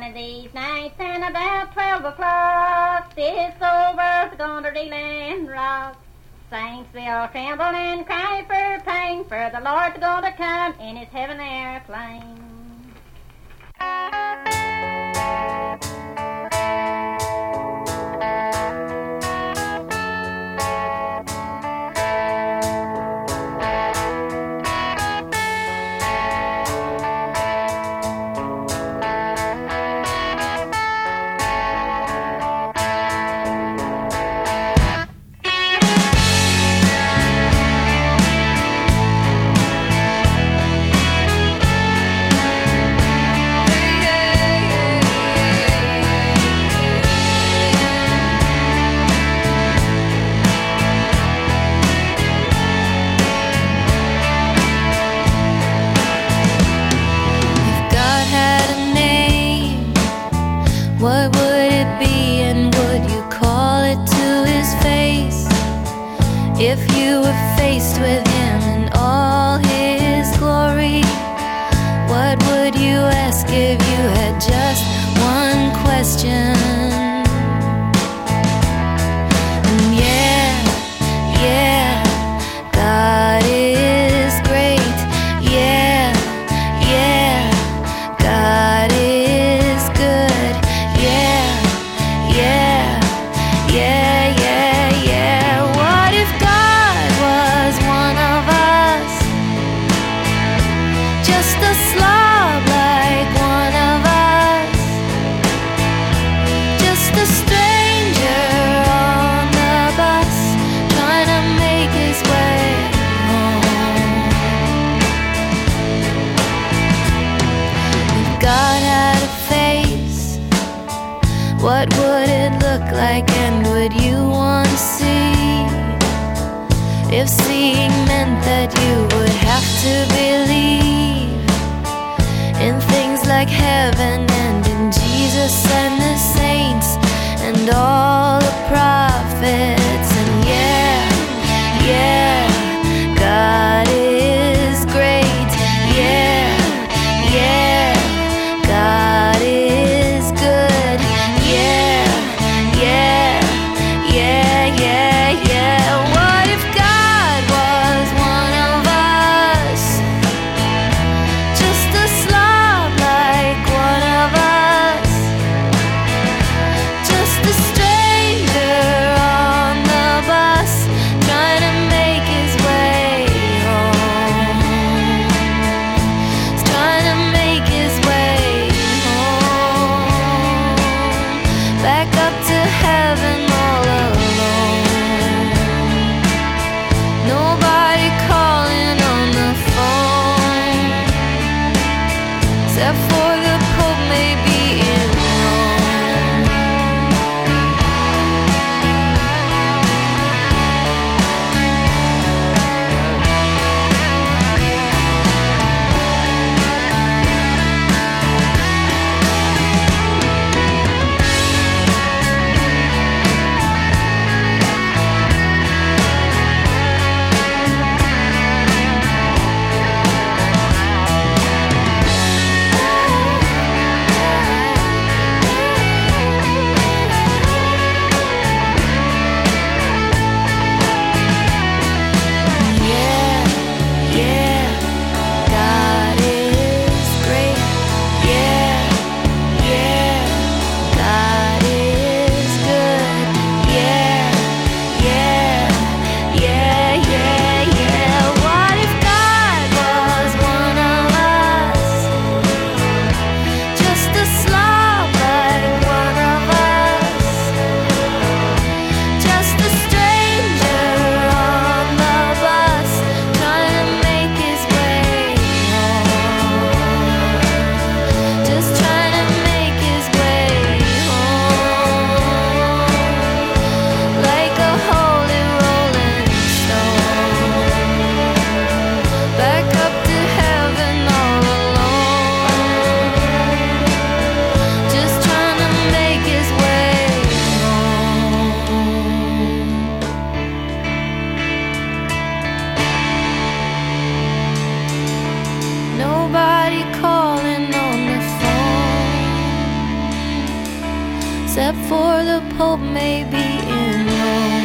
of these nights and about 12 o'clock, this old world's gonna reel and rock. Saints will tremble and cry for pain, for the Lord's gonna come in his heaven airplane. What would it be, and would you call it to his face? If you were faced with him in all his glory, what would you ask if you had just one question? And yeah, God is great. Yeah, God is good. Yeah. What if God was one of us? Just a slob like one of us. Just a stranger on the bus, trying to make his way home. If God had a face, what would it look like, and would you want to see? If seeing meant that you would have to believe in things like heaven and in Jesus and the saints and all the prophets. And yeah, God is great. Yeah, God is good. Yeah. What if God was one of us? except for the Pope maybe in Rome.